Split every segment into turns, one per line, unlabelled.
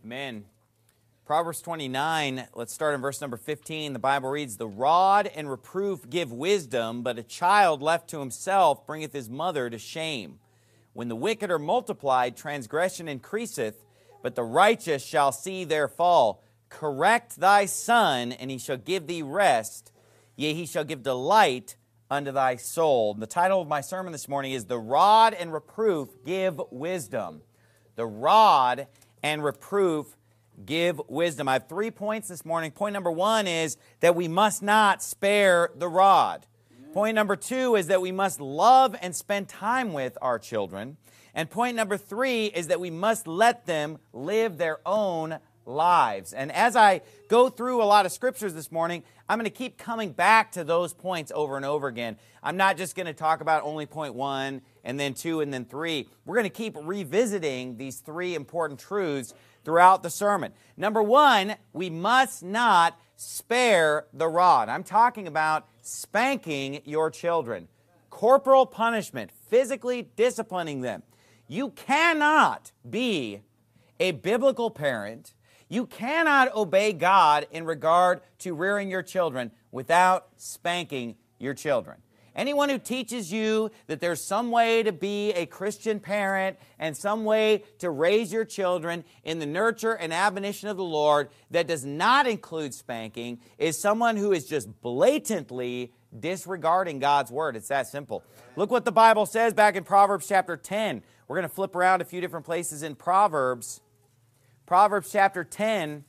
Amen. Proverbs 29, let's start in verse number 15. The Bible reads, "The rod and reproof give wisdom, but a child left to himself bringeth his mother to shame. When the wicked are multiplied, transgression increaseth, but the righteous shall see their fall. Correct thy son, and he shall give thee rest. Yea, he shall give delight unto thy soul." The title of my sermon this morning is, "The Rod and Reproof Give Wisdom." The rod and reproof give wisdom. I have 3 points this morning. Point number 1 is that we must not spare the rod. Point number 2 is that we must love and spend time with our children. And point number 3 is that we must let them live their own lives. And as I go through a lot of scriptures this morning, I'm going to keep coming back to those points over and over again. I'm not just going to talk about only point 1 and then 2 and then 3. We're going to keep revisiting these 3 important truths throughout the sermon. Number 1, we must not spare the rod. I'm talking about spanking your children. Corporal punishment, physically disciplining them. You cannot be a biblical parent. You cannot obey God in regard to rearing your children without spanking your children. Anyone who teaches you that there's some way to be a Christian parent and some way to raise your children in the nurture and admonition of the Lord that does not include spanking is someone who is just blatantly disregarding God's word. It's that simple. Look what the Bible says back in Proverbs chapter 10. We're going to flip around a few different places in Proverbs. Proverbs chapter 10.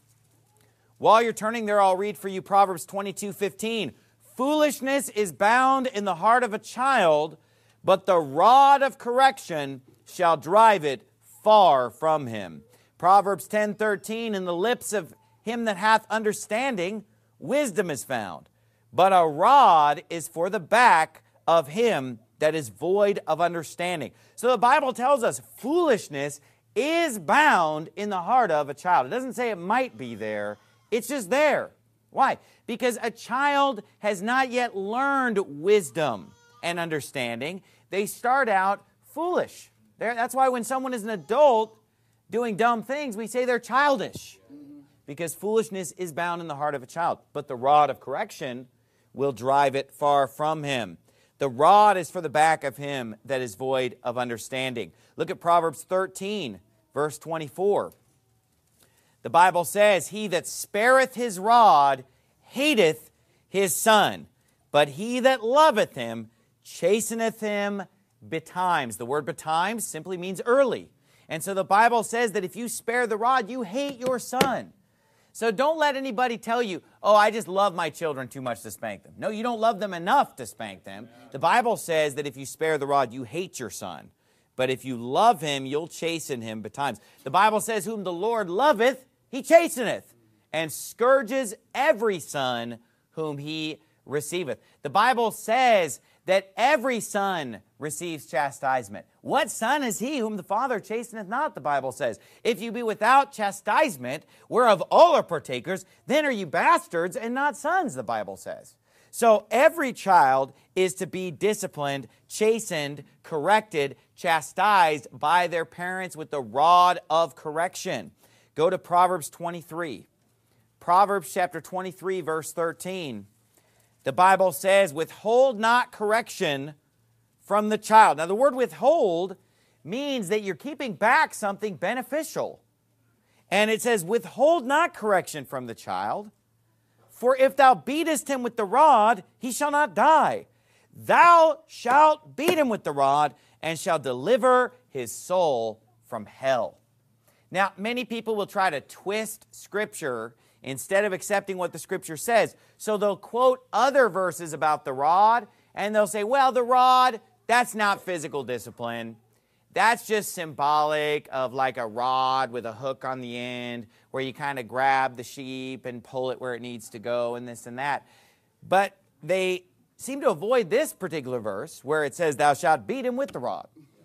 While you're turning there, I'll read for you Proverbs 22:15. "Foolishness is bound in the heart of a child, but the rod of correction shall drive it far from him." Proverbs 10:13. "In the lips of him that hath understanding, wisdom is found, but a rod is for the back of him that is void of understanding." So the Bible tells us foolishness is bound in the heart of a child. It doesn't say it might be there. It's just there. Why? Because a child has not yet learned wisdom and understanding. They start out foolish. That's why when someone is an adult doing dumb things, we say they're childish. Because foolishness is bound in the heart of a child. But the rod of correction will drive it far from him. The rod is for the back of him that is void of understanding. Look at Proverbs 13, verse 24. The Bible says, "He that spareth his rod hateth his son, but he that loveth him chasteneth him betimes." The word betimes simply means early. And so the Bible says that if you spare the rod, you hate your son. So don't let anybody tell you, "Oh, I just love my children too much to spank them." No, you don't love them enough to spank them. The Bible says that if you spare the rod, you hate your son. But if you love him, you'll chasten him betimes. The Bible says, "Whom the Lord loveth, he chasteneth, and scourges every son whom he receiveth." The Bible says that every son receives chastisement. What son is he whom the Father chasteneth not, the Bible says. If you be without chastisement, whereof all are partakers, then are you bastards and not sons, the Bible says. So every child is to be disciplined, chastened, corrected, chastised by their parents with the rod of correction. Go to Proverbs 23. Proverbs chapter 23, verse 13. The Bible says, "Withhold not correction from the child." Now the word withhold means that you're keeping back something beneficial. And it says, "Withhold not correction from the child, for if thou beatest him with the rod, he shall not die. Thou shalt beat him with the rod, and shall deliver his soul from hell." Now, many people will try to twist Scripture instead of accepting what the Scripture says. So they'll quote other verses about the rod, and they'll say, "Well, the rod, that's not physical discipline. That's just symbolic of like a rod with a hook on the end where you kind of grab the sheep and pull it where it needs to go and this and that." But they seem to avoid this particular verse where it says, "Thou shalt beat him with the rod."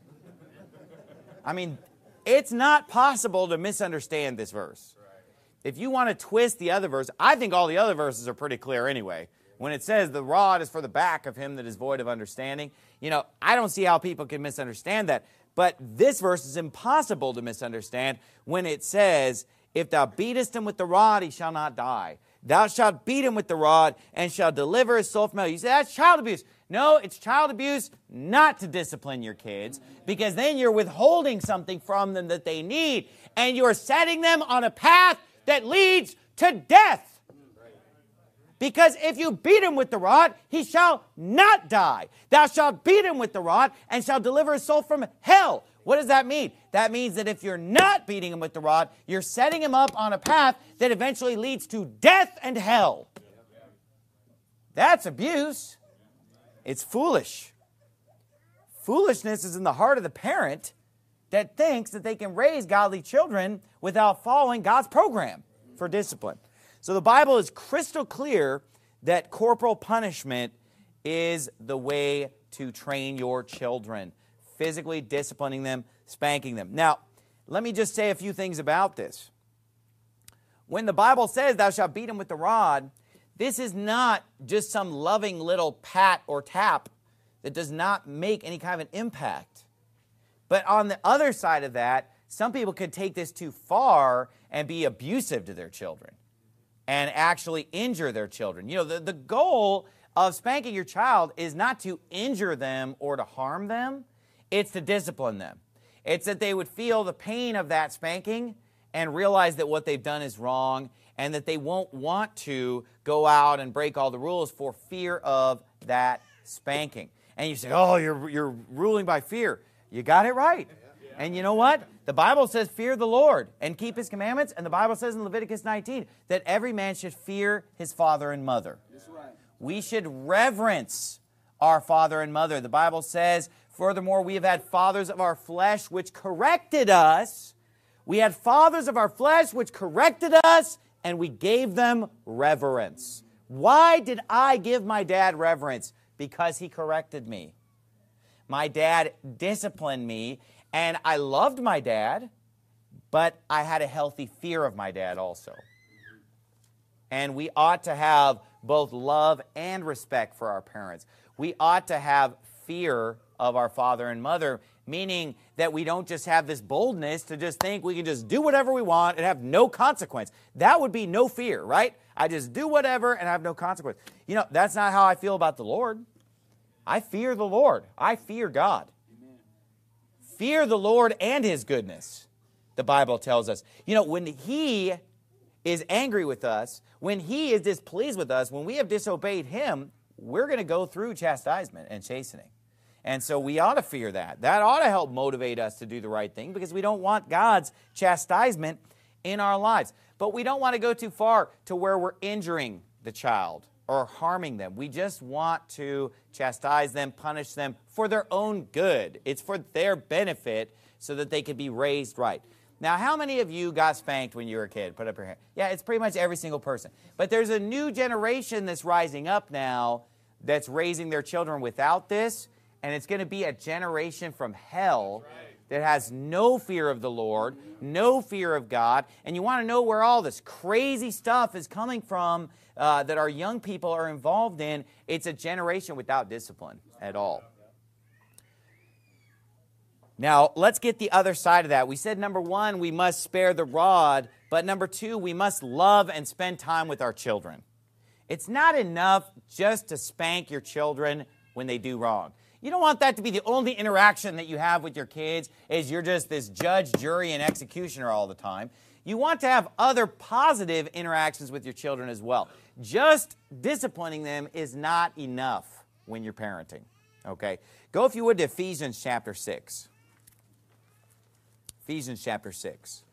I mean, it's not possible to misunderstand this verse. If you want to twist the other verse, I think all the other verses are pretty clear anyway. When it says the rod is for the back of him that is void of understanding, I don't see how people can misunderstand that. But this verse is impossible to misunderstand when it says If thou beatest him with the rod, he shall not die. Thou shalt beat him with the rod, and shall deliver his soul from hell. You say, that's child abuse. No, it's child abuse not to discipline your kids, because then you're withholding something from them that they need, and you're setting them on a path that leads to death. Because if you beat him with the rod, he shall not die. Thou shalt beat him with the rod, and shall deliver his soul from hell. What does that mean? That means that if you're not beating him with the rod, you're setting him up on a path that eventually leads to death and hell. That's abuse. It's foolish. Foolishness is in the heart of the parent that thinks that they can raise godly children without following God's program for discipline. So the Bible is crystal clear that corporal punishment is the way to train your children. Physically disciplining them, spanking them. Now, let me just say a few things about this. When the Bible says, thou shalt beat him with the rod, this is not just some loving little pat or tap that does not make any kind of an impact. But on the other side of that, some people could take this too far and be abusive to their children and actually injure their children. You know, the goal of spanking your child is not to injure them or to harm them. It's to discipline them. It's that they would feel the pain of that spanking and realize that what they've done is wrong, and that they won't want to go out and break all the rules for fear of that spanking. And you say, oh, you're ruling by fear. You got it right. And you know what? The Bible says fear the Lord and keep his commandments. And the Bible says in Leviticus 19 that every man should fear his father and mother. That's right. We should reverence our father and mother. The Bible says, furthermore, we have had fathers of our flesh which corrected us. We had fathers of our flesh which corrected us, and we gave them reverence. Why did I give my dad reverence? Because he corrected me. My dad disciplined me, and I loved my dad, but I had a healthy fear of my dad also. And we ought to have both love and respect for our parents. We ought to have fear of our father and mother, meaning that we don't just have this boldness to just think we can just do whatever we want and have no consequence. That would be no fear, right? I just do whatever and have no consequence. You know, that's not how I feel about the Lord. I fear the Lord. I fear God. Amen. Fear the Lord and his goodness, the Bible tells us. You know, when he is angry with us, when he is displeased with us, when we have disobeyed him, we're going to go through chastisement and chastening. And so we ought to fear that. That ought to help motivate us to do the right thing, because we don't want God's chastisement in our lives. But we don't want to go too far to where we're injuring the child or harming them. We just want to chastise them, punish them for their own good. It's for their benefit so that they can be raised right. Now, how many of you got spanked when you were a kid? Put up your hand. Yeah, it's pretty much every single person. But there's a new generation that's rising up now that's raising their children without this, and it's going to be a generation from hell that has no fear of the Lord, no fear of God. And you want to know where all this crazy stuff is coming from that our young people are involved in? It's a generation without discipline at all. Now, let's get the other side of that. We said, number one, we must spare the rod. But number two, we must love and spend time with our children. It's not enough just to spank your children when they do wrong. You don't want that to be the only interaction that you have with your kids, is you're just this judge, jury, and executioner all the time. You want to have other positive interactions with your children as well. Just disciplining them is not enough when you're parenting. Okay? Go, if you would, to Ephesians chapter 6. Ephesians chapter 6.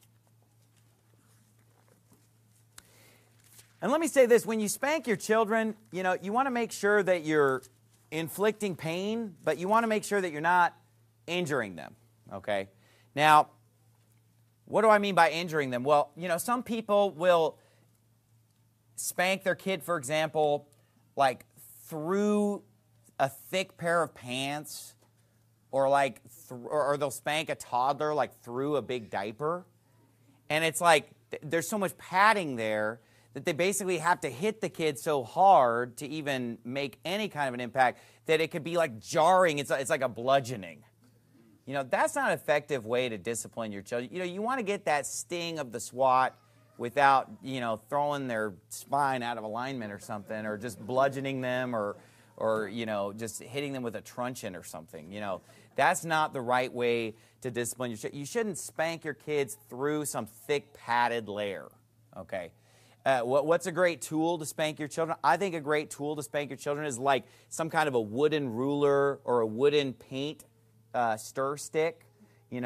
And let me say this, when you spank your children, you know, you want to make sure that you're inflicting pain, but you want to make sure that you're not injuring them, okay? Now, what do I mean by injuring them? Well, you know, some people will spank their kid, for example, like through a thick pair of pants, or like, or they'll spank a toddler like through a big diaper. And it's like there's so much padding there that they basically have to hit the kid so hard to even make any kind of an impact that it could be like jarring. It's like a bludgeoning. You know, that's not an effective way to discipline your children. You know, you want to get that sting of the swat without, throwing their spine out of alignment or something, or just bludgeoning them, or just hitting them with a truncheon or something. That's not the right way to discipline your children. You shouldn't spank your kids through some thick padded layer, okay? What's a great tool to spank your children? I think a great tool to spank your children is like some kind of a wooden ruler or a wooden paint stir stick. And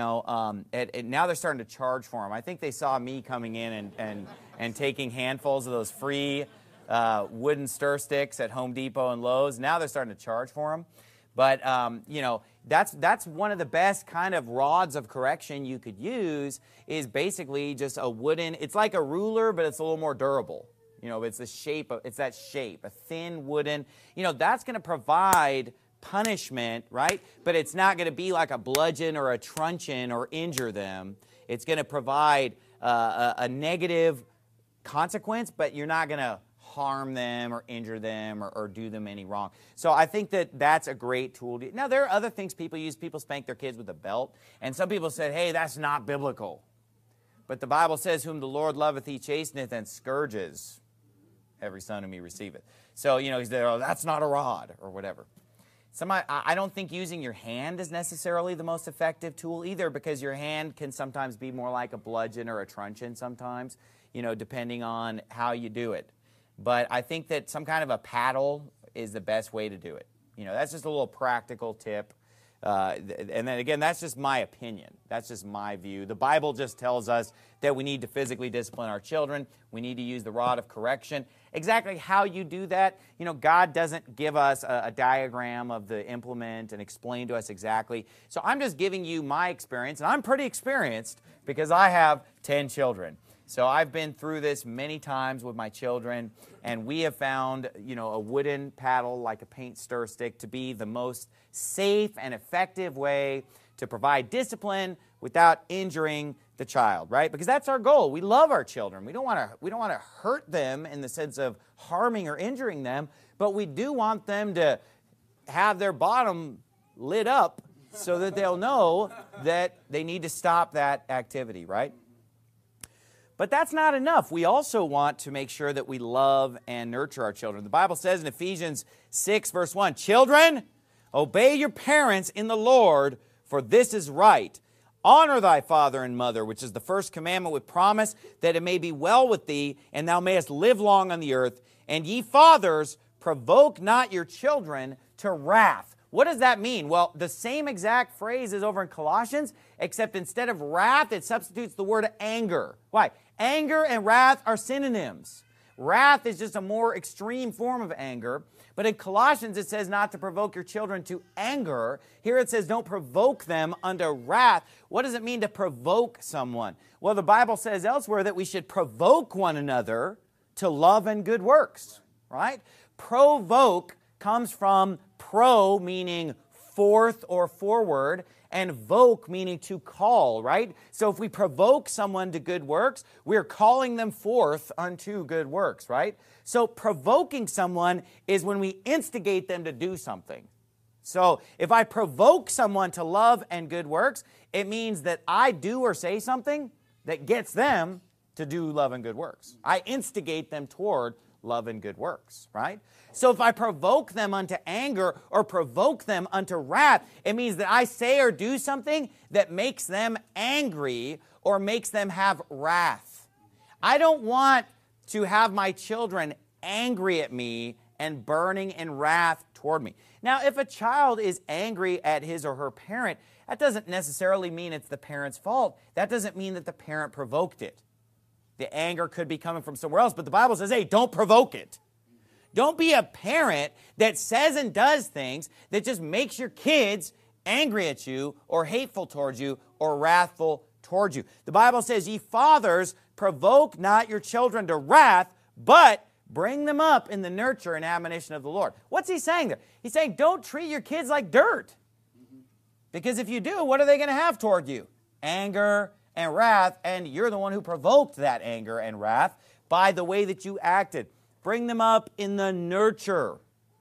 now they're starting to charge for them. I think they saw me coming in and taking handfuls of those free wooden stir sticks at Home Depot and Lowe's. Now they're starting to charge for them. But, that's one of the best kind of rods of correction you could use, is basically just a wooden, it's like a ruler, but it's a little more durable. It's that shape, a thin wooden, that's going to provide punishment, right? But it's not going to be like a bludgeon or a truncheon or injure them. It's going to provide a negative consequence, but you're not going to harm them or injure them or do them any wrong. So I think that's a great tool. Now, there are other things people use. People spank their kids with a belt. And some people said, hey, that's not biblical. But the Bible says, whom the Lord loveth, he chasteneth, and scourges every son whom he receiveth. So, he's there, oh, that's not a rod or whatever. I don't think using your hand is necessarily the most effective tool either, because your hand can sometimes be more like a bludgeon or a truncheon sometimes, depending on how you do it. But I think that some kind of a paddle is the best way to do it. That's just a little practical tip. And then again, that's just my opinion. That's just my view. The Bible just tells us that we need to physically discipline our children. We need to use the rod of correction. Exactly how you do that, God doesn't give us a diagram of the implement and explain to us exactly. So I'm just giving you my experience, and I'm pretty experienced because I have 10 children. So I've been through this many times with my children, and we have found, a wooden paddle like a paint stir stick to be the most safe and effective way to provide discipline without injuring the child, right? Because that's our goal. We love our children. We don't want to hurt them in the sense of harming or injuring them, but we do want them to have their bottom lit up so that they'll know that they need to stop that activity, right? But that's not enough. We also want to make sure that we love and nurture our children. The Bible says in Ephesians 6, verse 1, children, obey your parents in the Lord, for this is right. Honor thy father and mother, which is the first commandment with promise, that it may be well with thee, and thou mayest live long on the earth. And ye fathers, provoke not your children to wrath. What does that mean? Well, the same exact phrase is over in Colossians, except instead of wrath, it substitutes the word anger. Why? Anger and wrath are synonyms. Wrath is just a more extreme form of anger. But in Colossians, it says not to provoke your children to anger. Here it says don't provoke them unto wrath. What does it mean to provoke someone? Well, the Bible says elsewhere that we should provoke one another to love and good works, right? Provoke comes from pro, meaning forth or forward, and voke, meaning to call, right? So if we provoke someone to good works, we're calling them forth unto good works, right? So provoking someone is when we instigate them to do something. So if I provoke someone to love and good works, it means that I do or say something that gets them to do love and good works. I instigate them toward love and good works, right? So if I provoke them unto anger or provoke them unto wrath, it means that I say or do something that makes them angry or makes them have wrath. I don't want to have my children angry at me and burning in wrath toward me. Now, if a child is angry at his or her parent, that doesn't necessarily mean it's the parent's fault. That doesn't mean that the parent provoked it. The anger could be coming from somewhere else, but the Bible says, hey, don't provoke it. Don't be a parent that says and does things that just makes your kids angry at you or hateful towards you or wrathful towards you. The Bible says, ye fathers, provoke not your children to wrath, but bring them up in the nurture and admonition of the Lord. What's he saying there? He's saying don't treat your kids like dirt. Because if you do, what are they going to have toward you? Anger and wrath, and you're the one who provoked that anger and wrath by the way that you acted. Bring them up in the nurture.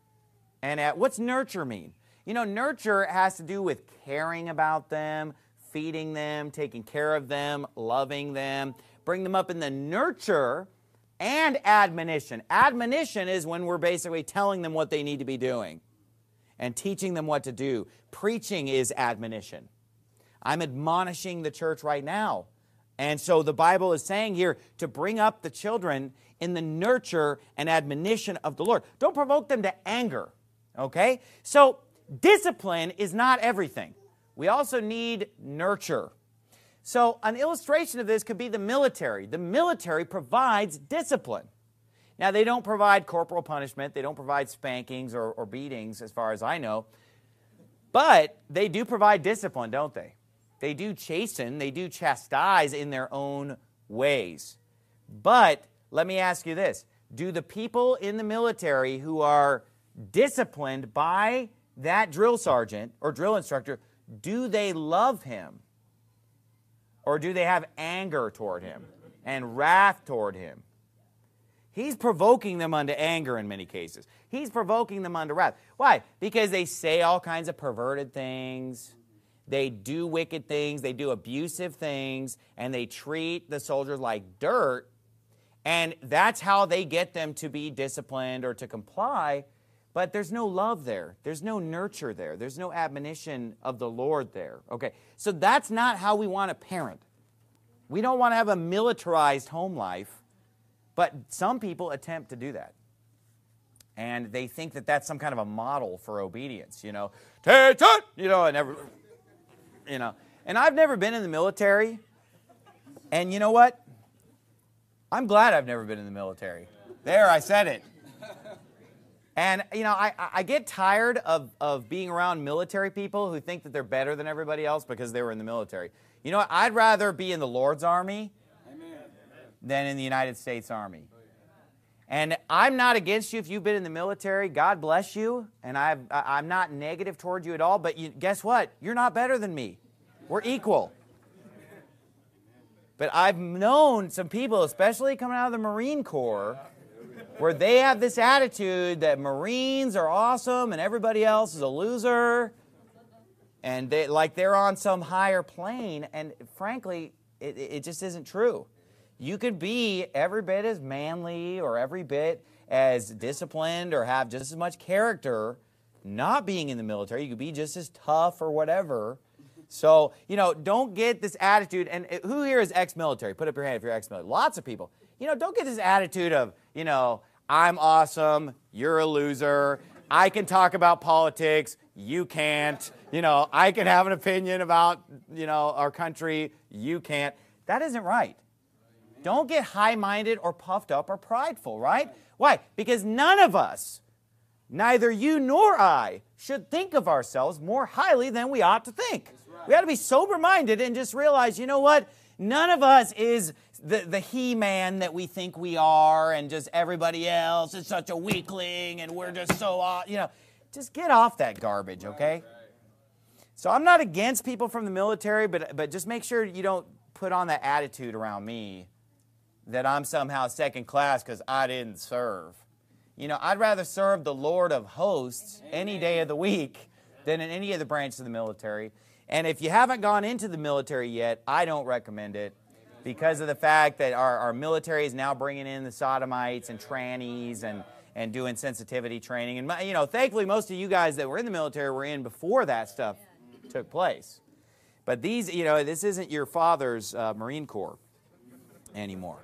And what's nurture mean? Nurture has to do with caring about them, feeding them, taking care of them, loving them, bring them up in the nurture and admonition. Admonition is when we're basically telling them what they need to be doing and teaching them what to do. Preaching is admonition. I'm admonishing the church right now. And so the Bible is saying here to bring up the children in the nurture and admonition of the Lord. Don't provoke them to anger, okay? So discipline is not everything. We also need nurture. So an illustration of this could be the military. The military provides discipline. Now, they don't provide corporal punishment. They don't provide spankings or beatings, as far as I know. But they do provide discipline, don't they? They do chasten, they do chastise in their own ways. But let me ask you this. Do the people in the military who are disciplined by that drill sergeant or drill instructor, do they love him? Or do they have anger toward him and wrath toward him? He's provoking them unto anger in many cases. He's provoking them unto wrath. Why? Because they say all kinds of perverted things. They do wicked things, they do abusive things, and they treat the soldiers like dirt, and that's how they get them to be disciplined or to comply, but there's no love there. There's no nurture there. There's no admonition of the Lord there. Okay, so that's not how we want to parent. We don't want to have a militarized home life, but some people attempt to do that. And they think that that's some kind of a model for obedience, and and I've never been in the military, and you know what? I'm glad I've never been in the military. There, I said it. And, I get tired of being around military people who think that they're better than everybody else because they were in the military. You know what? I'd rather be in the Lord's army than in the United States Army. And I'm not against you if you've been in the military. God bless you. And I'm not negative toward you at all. But guess what? You're not better than me. We're equal. But I've known some people, especially coming out of the Marine Corps, where they have this attitude that Marines are awesome and everybody else is a loser. And they're on some higher plane. And frankly, it just isn't true. You could be every bit as manly or every bit as disciplined or have just as much character not being in the military. You could be just as tough or whatever. So, don't get this attitude. And who here is ex-military? Put up your hand if you're ex-military. Lots of people. Don't get this attitude of, I'm awesome, you're a loser, I can talk about politics, you can't. I can have an opinion about, our country, you can't. That isn't right. Don't get high-minded or puffed up or prideful, right? Why? Because none of us, neither you nor I, should think of ourselves more highly than we ought to think. Right. We ought to be sober-minded and just realize, you know what? None of us is the he-man that we think we are, and just everybody else is such a weakling, and we're just so, just get off that garbage, okay? Right. So I'm not against people from the military, but just make sure you don't put on that attitude around me that I'm somehow second class because I didn't serve. I'd rather serve the Lord of hosts any day of the week than in any of the branches of the military. And if you haven't gone into the military yet, I don't recommend it because of the fact that our military is now bringing in the sodomites and trannies and doing sensitivity training. And, thankfully, most of you guys that were in the military were in before that stuff took place. But these, this isn't your father's Marine Corps anymore.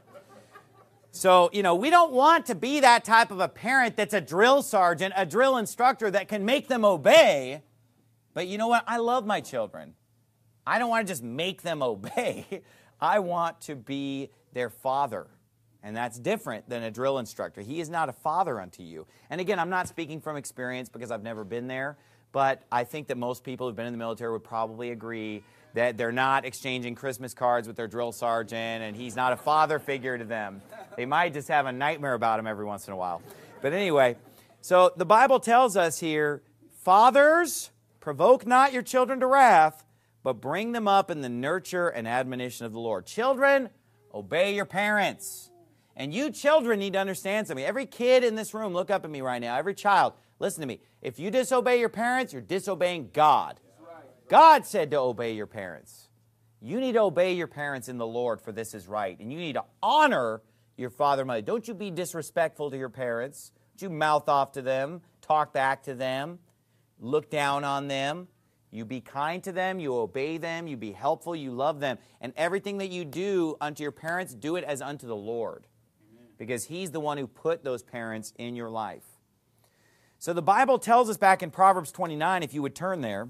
So, we don't want to be that type of a parent that's a drill sergeant, a drill instructor that can make them obey. But you know what? I love my children. I don't want to just make them obey. I want to be their father. And that's different than a drill instructor. He is not a father unto you. And again, I'm not speaking from experience because I've never been there. But I think that most people who've been in the military would probably agree that they're not exchanging Christmas cards with their drill sergeant, and he's not a father figure to them. They might just have a nightmare about him every once in a while. But anyway, so the Bible tells us here, fathers, provoke not your children to wrath, but bring them up in the nurture and admonition of the Lord. Children, obey your parents. And you children need to understand something. Every kid in this room, look up at me right now. Every child, listen to me. If you disobey your parents, you're disobeying God. God said to obey your parents. You need to obey your parents in the Lord, for this is right. And you need to honor your father and mother. Don't you be disrespectful to your parents. Don't you mouth off to them, talk back to them, look down on them. You be kind to them, you obey them, you be helpful, you love them. And everything that you do unto your parents, do it as unto the Lord. Amen. Because He's the one who put those parents in your life. So the Bible tells us back in Proverbs 29, if you would turn there,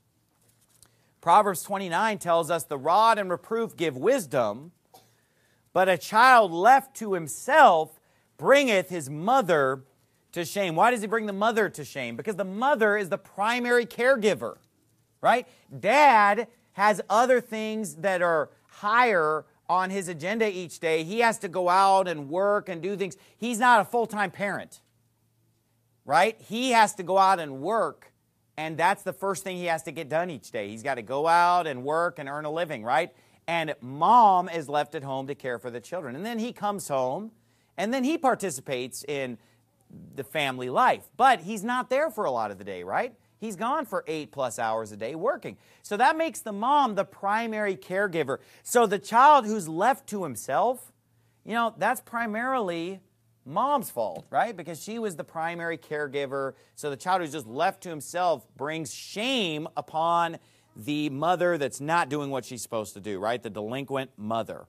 Proverbs 29 tells us, the rod and reproof give wisdom, but a child left to himself bringeth his mother to shame. Why does he bring the mother to shame? Because the mother is the primary caregiver, right? Dad has other things that are higher on his agenda each day. He has to go out and work and do things. He's not a full-time parent, right? He has to go out and work, and that's the first thing he has to get done each day. He's got to go out and work and earn a living, right? And mom is left at home to care for the children. And then he comes home, and then he participates in the family life. But he's not there for a lot of the day, right? He's gone for 8+ hours a day working. So that makes the mom the primary caregiver. So the child who's left to himself, that's primarily mom's fault, right? Because she was the primary caregiver. So the child who's just left to himself brings shame upon the mother that's not doing what she's supposed to do, right? The delinquent mother.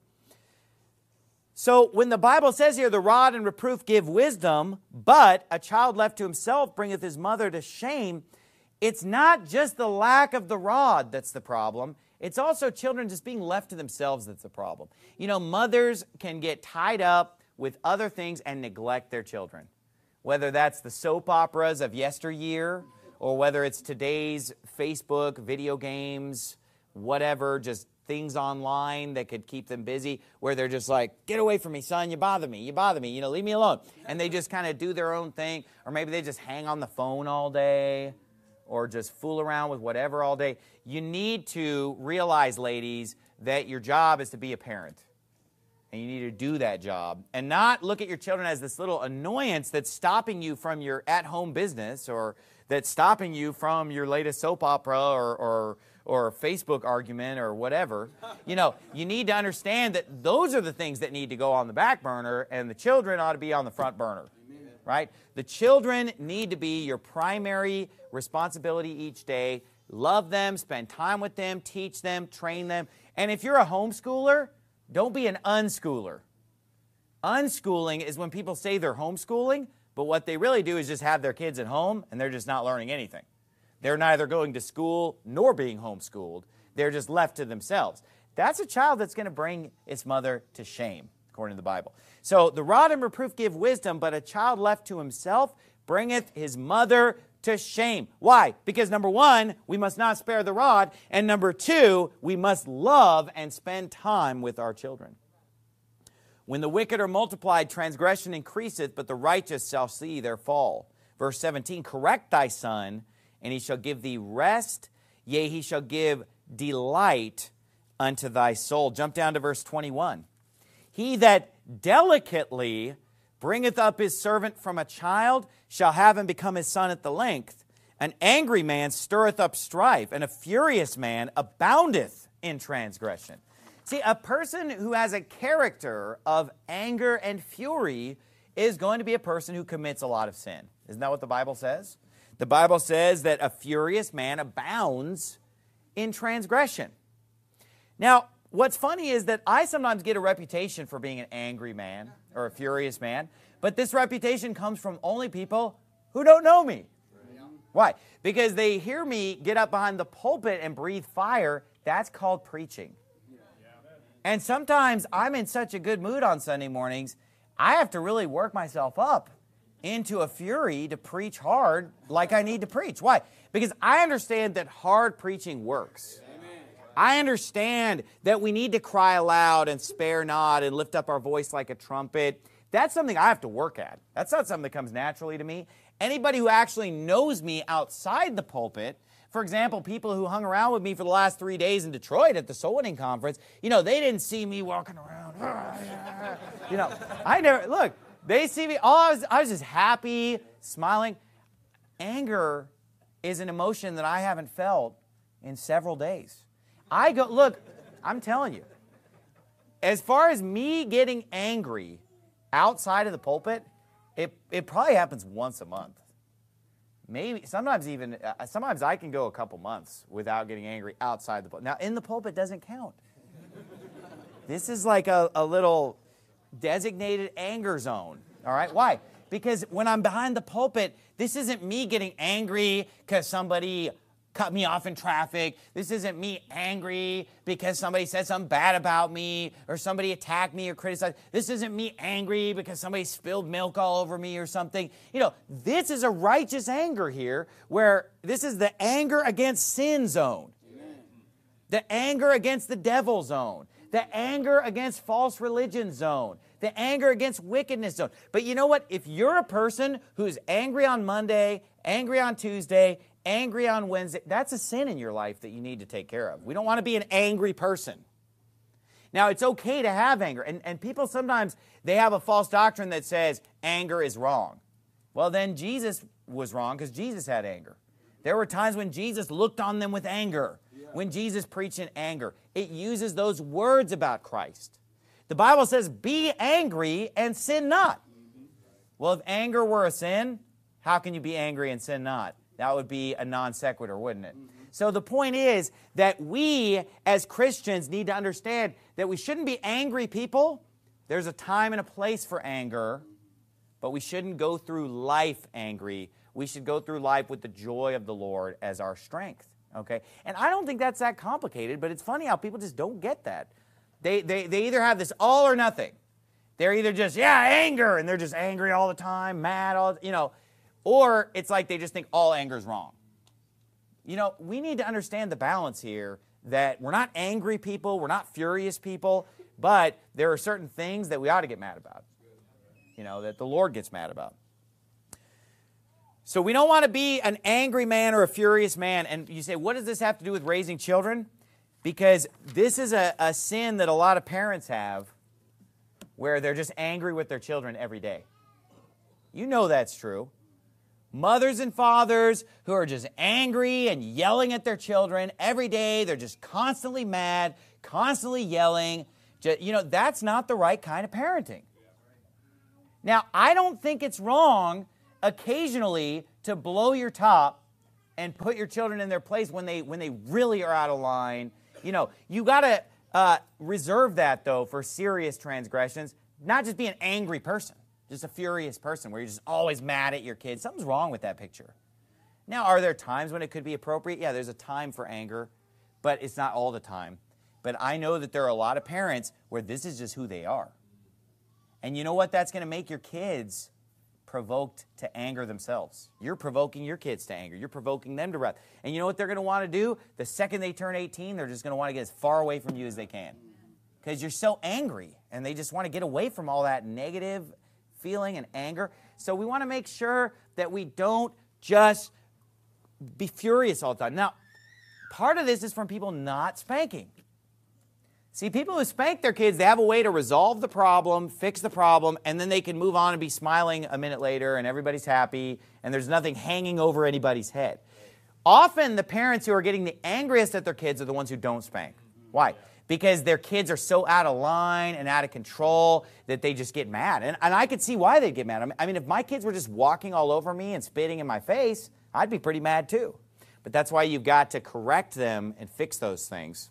So when the Bible says here, the rod and reproof give wisdom, but a child left to himself bringeth his mother to shame, it's not just the lack of the rod that's the problem. It's also children just being left to themselves that's the problem. Mothers can get tied up with other things and neglect their children. Whether that's the soap operas of yesteryear, or whether it's today's Facebook, video games, whatever, just things online that could keep them busy, where they're just like, get away from me, son, you bother me, leave me alone. And they just kind of do their own thing, or maybe they just hang on the phone all day, or just fool around with whatever all day. You need to realize, ladies, that your job is to be a parent. And you need to do that job. And not look at your children as this little annoyance that's stopping you from your at-home business, or that's stopping you from your latest soap opera or Facebook argument or whatever. You need to understand that those are the things that need to go on the back burner, and the children ought to be on the front burner. Amen. Right? The children need to be your primary responsibility each day. Love them, spend time with them, teach them, train them. And if you're a homeschooler, don't be an unschooler. Unschooling is when people say they're homeschooling, but what they really do is just have their kids at home, and they're just not learning anything. They're neither going to school nor being homeschooled. They're just left to themselves. That's a child that's going to bring its mother to shame, according to the Bible. So the rod and reproof give wisdom, but a child left to himself bringeth his mother to shame. Why? Because number one, we must not spare the rod, and number two, we must love and spend time with our children. When the wicked are multiplied, transgression increaseth, but the righteous shall see their fall. Verse 17, correct thy son, and he shall give thee rest, yea, he shall give delight unto thy soul. Jump down to verse 21. He that delicately bringeth up his servant from a child shall have him become his son at the length. An angry man stirreth up strife, and a furious man aboundeth in transgression. See, a person who has a character of anger and fury is going to be a person who commits a lot of sin. Isn't that what the Bible says? The Bible says that a furious man abounds in transgression. Now, what's funny is that I sometimes get a reputation for being an angry man or a furious man, but this reputation comes from only people who don't know me. Why? Because they hear me get up behind the pulpit and breathe fire. That's called preaching. And sometimes I'm in such a good mood on Sunday mornings, I have to really work myself up into a fury to preach hard like I need to preach. Why? Because I understand that hard preaching works. I understand that we need to cry aloud and spare not and lift up our voice like a trumpet. That's something I have to work at. That's not something that comes naturally to me. Anybody who actually knows me outside the pulpit, for example, people who hung around with me for the last 3 days in Detroit at the Soul Winning Conference, they didn't see me walking around. I never, look, they see me, I was just happy, smiling. Anger is an emotion that I haven't felt in several days. I I'm telling you. As far as me getting angry outside of the pulpit, it probably happens once a month. Maybe, sometimes I can go a couple months without getting angry outside the pulpit. Now, in the pulpit doesn't count. This is like a little designated anger zone, all right? Why? Because when I'm behind the pulpit, this isn't me getting angry because somebody cut me off in traffic. This isn't me angry because somebody said something bad about me or somebody attacked me or criticized. This isn't me angry because somebody spilled milk all over me or something. You know, this is a righteous anger here where this is the anger against sin zone. Amen. The anger against the devil zone. The anger against false religion zone. The anger against wickedness zone. But you know what? If you're a person who's angry on Monday, angry on Tuesday, angry on Wednesday, that's a sin in your life that you need to take care of. We don't want to be an angry person. Now, it's okay to have anger. And people sometimes, they have a false doctrine that says anger is wrong. Well, then Jesus was wrong because Jesus had anger. There were times when Jesus looked on them with anger. When Jesus preached in anger. It uses those words about Christ. The Bible says, be angry and sin not. Well, if anger were a sin, how can you be angry and sin not? That would be a non sequitur, wouldn't it? So the point is that we as Christians need to understand that we shouldn't be angry people. There's a time and a place for anger, but we shouldn't go through life angry. We should go through life with the joy of the Lord as our strength. Okay? And I don't think that's that complicated, but it's funny how people just don't get that. They either have this all or nothing. They're either just, anger, and they're just angry all the time, mad, or it's like they just think all anger is wrong. You know, we need to understand the balance here that we're not angry people, we're not furious people, but there are certain things that we ought to get mad about, that the Lord gets mad about. So we don't want to be an angry man or a furious man. And you say, what does this have to do with raising children? Because this is a sin that a lot of parents have where they're just angry with their children every day. You know that's true. Mothers and fathers who are just angry and yelling at their children every day. They're just constantly mad, constantly yelling. That's not the right kind of parenting. Now, I don't think it's wrong occasionally to blow your top and put your children in their place when they really are out of line. You got to reserve that, though, for serious transgressions, not just be an angry person, just a furious person where you're just always mad at your kids. Something's wrong with that picture. Now, are there times when it could be appropriate? Yeah, there's a time for anger, but it's not all the time. But I know that there are a lot of parents where this is just who they are. And you know what? That's going to make your kids provoked to anger themselves. You're provoking your kids to anger. You're provoking them to wrath. And you know what they're going to want to do? The second they turn 18, they're just going to want to get as far away from you as they can. Because you're so angry, and they just want to get away from all that negative feeling and anger. So we want to make sure that we don't just be furious all the time. Now, part of this is from people not spanking. See, people who spank their kids, they have a way to resolve the problem, fix the problem, and then they can move on and be smiling a minute later, and everybody's happy, and there's nothing hanging over anybody's head. Often, the parents who are getting the angriest at their kids are the ones who don't spank. Why? Because their kids are so out of line and out of control that they just get mad. And I could see why they'd get mad. I mean, if my kids were just walking all over me and spitting in my face, I'd be pretty mad too. But that's why you've got to correct them and fix those things.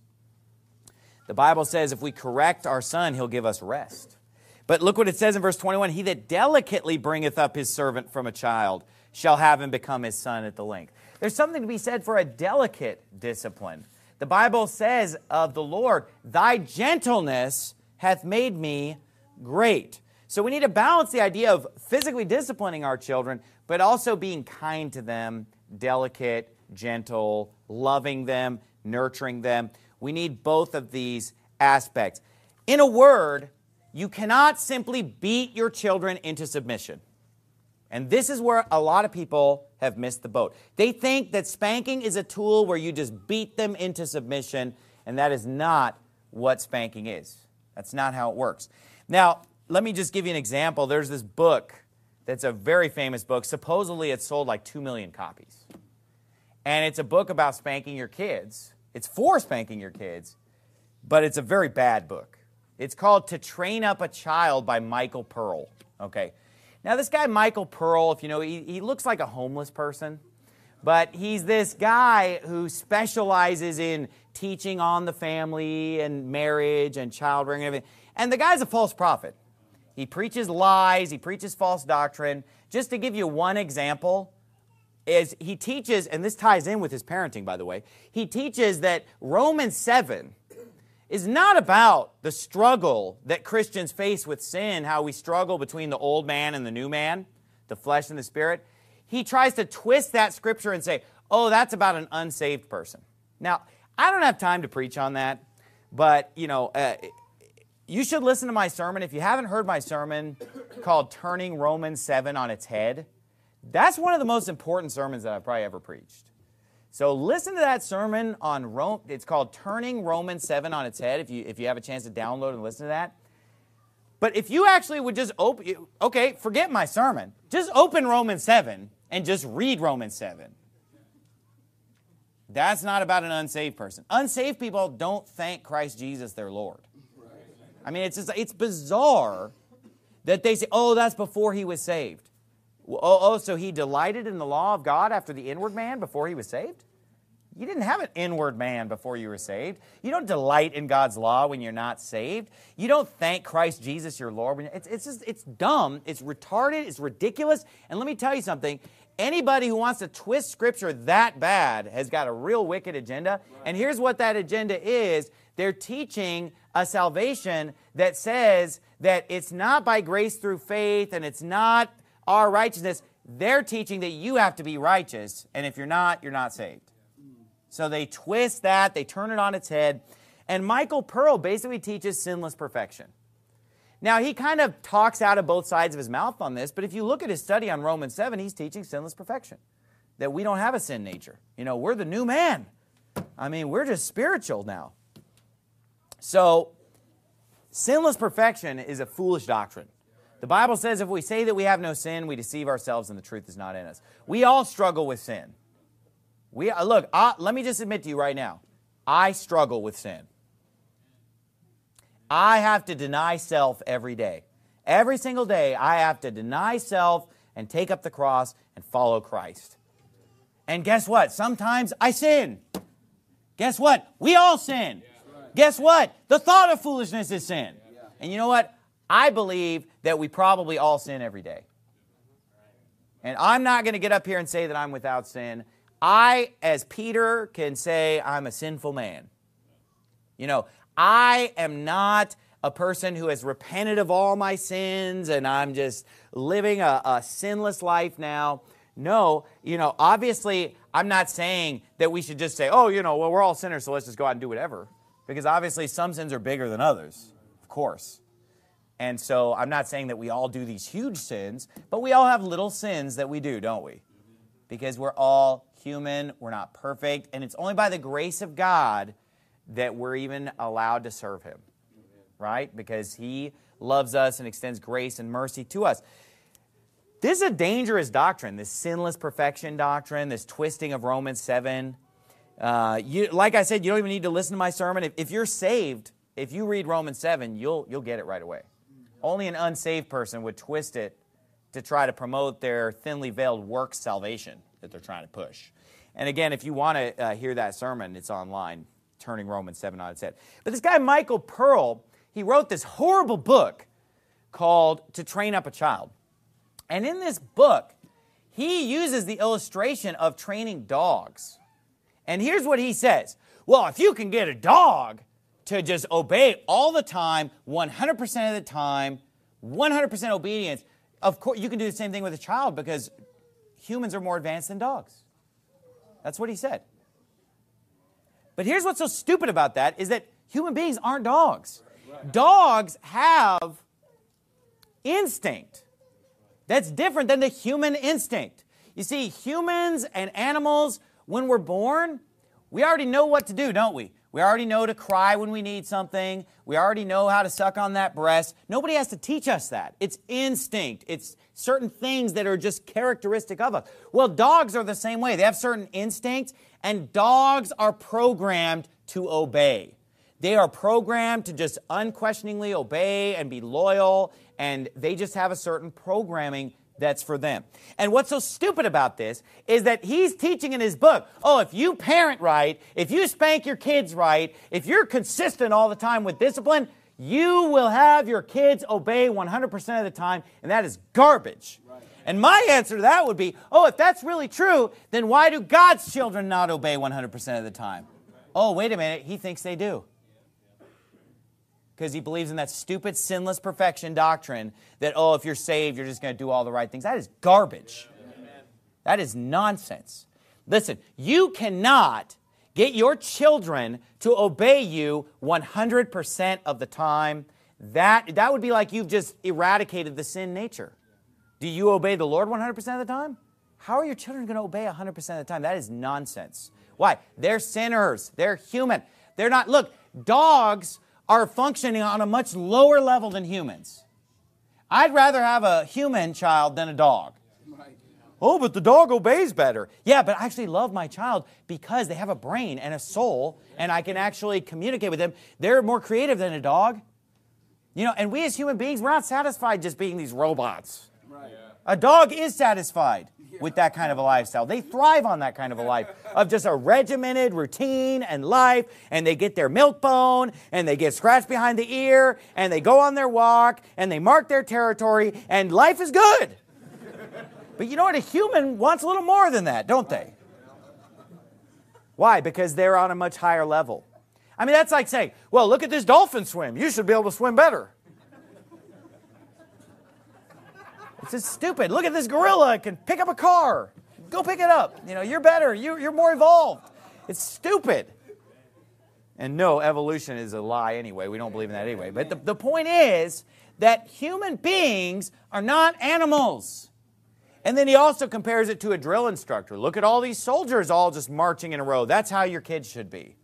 The Bible says if we correct our son, he'll give us rest. But look what it says in verse 21. He that delicately bringeth up his servant from a child shall have him become his son at the length. There's something to be said for a delicate discipline. The Bible says of the Lord, thy gentleness hath made me great. So we need to balance the idea of physically disciplining our children, but also being kind to them, delicate, gentle, loving them, nurturing them. We need both of these aspects. In a word, you cannot simply beat your children into submission. And this is where a lot of people have missed the boat. They think that spanking is a tool where you just beat them into submission, and that is not what spanking is. That's not how it works. Now, let me just give you an example. There's this book that's a very famous book. Supposedly, it's sold like 2 million copies. And it's a book about spanking your kids. It's for spanking your kids. but it's a very bad book. It's called To Train Up a Child by Michael Pearl. Okay. Now, this guy, Michael Pearl, if you know, he looks like a homeless person, but he's this guy who specializes in teaching on the family and marriage and child rearing and everything. And the guy's a false prophet. He preaches lies. He preaches false doctrine. Just to give you one example, is he teaches, and this ties in with his parenting, by the way, he teaches that Romans 7 is not about the struggle that Christians face with sin, how we struggle between the old man and the new man, the flesh and the spirit. He tries to twist that scripture and say, oh, that's about an unsaved person. Now, I don't have time to preach on that, but, you should listen to my sermon. If you haven't heard my sermon called Turning Romans 7 on its Head, that's one of the most important sermons that I've probably ever preached. So listen to that sermon on it's called Turning Romans 7 on its Head, if you have a chance to download and listen to that. But if you actually would just forget my sermon. Just open Romans 7 and just read Romans 7. That's not about an unsaved person. Unsaved people don't thank Christ Jesus their Lord. I mean, it's bizarre that they say, oh, that's before he was saved. So he delighted in the law of God after the inward man before he was saved? You didn't have an inward man before you were saved. You don't delight in God's law when you're not saved. You don't thank Christ Jesus your Lord. It's dumb. It's retarded. It's ridiculous. And let me tell you something. Anybody who wants to twist Scripture that bad has got a real wicked agenda. And here's what that agenda is. They're teaching a salvation that says that it's not by grace through faith and it's not our righteousness. They're teaching that you have to be righteous, and if you're not saved. So they twist that, they turn it on its head, and Michael Pearl basically teaches sinless perfection. Now, he kind of talks out of both sides of his mouth on this, but if you look at his study on Romans 7, he's teaching sinless perfection, that we don't have a sin nature. We're the new man. I mean, we're just spiritual now. So, sinless perfection is a foolish doctrine. The Bible says if we say that we have no sin, we deceive ourselves and the truth is not in us. We all struggle with sin. Let me just admit to you right now, I struggle with sin. I have to deny self every day. Every single day, I have to deny self and take up the cross and follow Christ. And guess what? Sometimes I sin. Guess what? We all sin. Guess what? The thought of foolishness is sin. And you know what? I believe that we probably all sin every day. And I'm not going to get up here and say that I'm without sin. I, as Peter, can say I'm a sinful man. I am not a person who has repented of all my sins and I'm just living a sinless life now. No, obviously, I'm not saying that we should just say, we're all sinners, so let's just go out and do whatever. Because obviously some sins are bigger than others, of course. And so I'm not saying that we all do these huge sins, but we all have little sins that we do, don't we? Because we're all human, we're not perfect, and it's only by the grace of God that we're even allowed to serve Him, right? Because He loves us and extends grace and mercy to us. This is a dangerous doctrine, this sinless perfection doctrine, this twisting of Romans 7. Like I said, you don't even need to listen to my sermon. If you're saved, if you read Romans 7, you'll get it right away. Only an unsaved person would twist it to try to promote their thinly veiled works salvation that they're trying to push. And again, if you want to hear that sermon, it's online, Turning Romans 7 on its head. But this guy, Michael Pearl, he wrote this horrible book called To Train Up a Child. And in this book, he uses the illustration of training dogs. And here's what he says. Well, if you can get a dog to just obey all the time, 100% of the time, 100% obedience, of course, you can do the same thing with a child because humans are more advanced than dogs. That's what he said. But here's what's so stupid about that is that human beings aren't dogs. Dogs have instinct. That's different than the human instinct. You see, humans and animals, when we're born, we already know what to do, don't we? We already know to cry when we need something. We already know how to suck on that breast. Nobody has to teach us that. It's instinct. It's certain things that are just characteristic of us. Well, dogs are the same way. They have certain instincts, and dogs are programmed to obey. They are programmed to just unquestioningly obey and be loyal, and they just have a certain programming that's for them. And what's so stupid about this is that he's teaching in his book, oh, if you parent right, if you spank your kids right, if you're consistent all the time with discipline, you will have your kids obey 100% of the time, and that is garbage. Right. And my answer to that would be, oh, if that's really true, then why do God's children not obey 100% of the time? Oh, wait a minute, he thinks they do. Because he believes in that stupid, sinless perfection doctrine that, oh, if you're saved, you're just going to do all the right things. That is garbage. Amen. That is nonsense. Listen, you cannot get your children to obey you 100% of the time. That would be like you've just eradicated the sin nature. Do you obey the Lord 100% of the time? How are your children going to obey 100% of the time? That is nonsense. Why? They're sinners. They're human. They're not, look, dogs are functioning on a much lower level than humans. I'd rather have a human child than a dog. Oh, but the dog obeys better. Yeah, but I actually love my child because they have a brain and a soul, and I can actually communicate with them. They're more creative than a dog. You know, and we as human beings, we're not satisfied just being these robots. Right. A dog is satisfied with that kind of a lifestyle. They thrive on that kind of a life of just a regimented routine and life, and they get their milk bone, and they get scratched behind the ear, and they go on their walk, and they mark their territory, and life is good. But you know what? A human wants a little more than that, don't they? Why? Because they're on a much higher level. I mean, that's like saying, well, look at this dolphin swim. You should be able to swim better. It's just stupid. Look at this gorilla. It can pick up a car. Go pick it up. You know, you're better. You're more evolved. It's stupid. And no, evolution is a lie anyway. We don't believe in that anyway. But the point is that human beings are not animals. And then he also compares it to a drill instructor. Look at all these soldiers all just marching in a row. That's how your kids should be.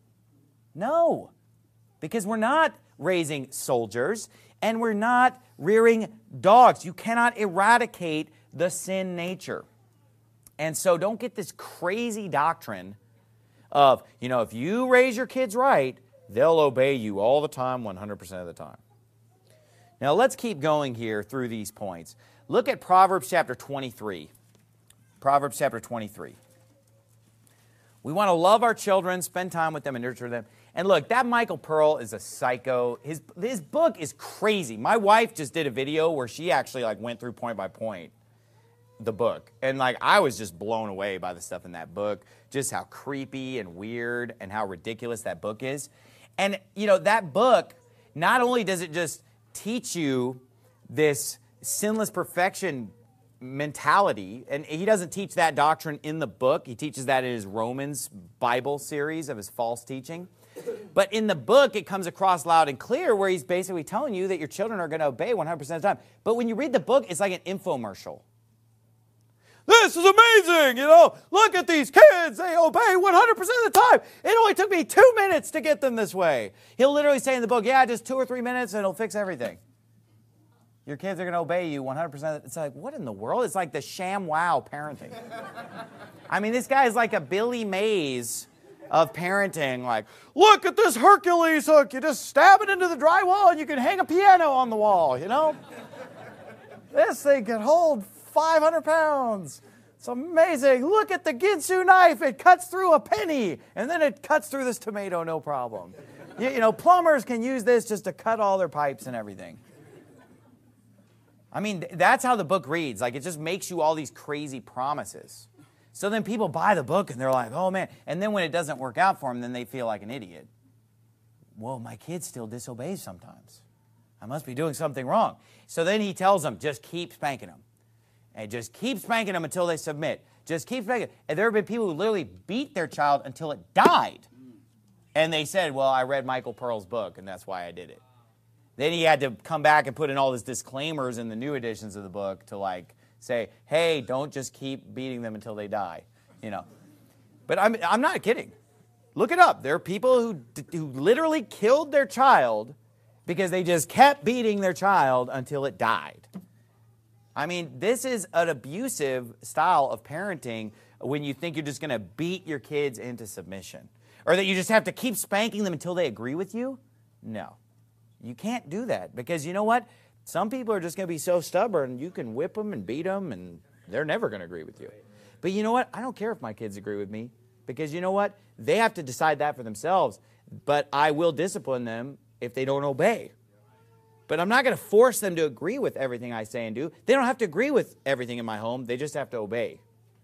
No, because we're not raising soldiers and we're not rearing dogs. You cannot eradicate the sin nature. And so don't get this crazy doctrine of, you know, if you raise your kids right, they'll obey you all the time, 100% of the time. Now let's keep going here through these points. Look at Proverbs chapter 23. Proverbs chapter 23. We want to love our children, spend time with them, and nurture them. And look, that Michael Pearl is a psycho. His book is crazy. My wife just did a video where she actually went through point by point the book. And I was just blown away by the stuff in that book, just how creepy and weird and how ridiculous that book is. And, you know, that book, not only does it just teach you this sinless perfection mentality, and he doesn't teach that doctrine in the book. He teaches that in his Romans Bible series of his false teaching. But in the book, it comes across loud and clear where he's basically telling you that your children are going to obey 100% of the time. But when you read the book, it's like an infomercial. This is amazing, you know. Look at these kids. They obey 100% of the time. It only took me 2 minutes to get them this way. He'll literally say in the book, yeah, just 2 or 3 minutes and it'll fix everything. Your kids are going to obey you 100%. It's like, what in the world? It's like the sham wow parenting. I mean, this guy is like a Billy Mays of parenting. Like, look at this Hercules hook. You just stab it into the drywall and you can hang a piano on the wall, you know? This thing can hold 500 pounds. It's amazing. Look at the Ginsu knife. It cuts through a penny and then it cuts through this tomato, no problem. You know, plumbers can use this just to cut all their pipes and everything. I mean, that's how the book reads. It just makes you all these crazy promises. So then people buy the book and they're like, oh man. And then when it doesn't work out for them, then they feel like an idiot. Well, my kid still disobeys sometimes. I must be doing something wrong. So then he tells them, just keep spanking them. And just keep spanking them until they submit. Just keep spanking. And there have been people who literally beat their child until it died. And they said, well, I read Michael Pearl's book and that's why I did it. Then he had to come back and put in all these disclaimers in the new editions of the book to say, hey, don't just keep beating them until they die, you know. But I'm not kidding. Look it up. There are people who literally killed their child because they just kept beating their child until it died. I mean, this is an abusive style of parenting when you think you're just going to beat your kids into submission. Or that you just have to keep spanking them until they agree with you? No. You can't do that because you know what? Some people are just going to be so stubborn, you can whip them and beat them and they're never going to agree with you. But you know what? I don't care if my kids agree with me because you know what? They have to decide that for themselves. But I will discipline them if they don't obey. But I'm not going to force them to agree with everything I say and do. They don't have to agree with everything in my home. They just have to obey.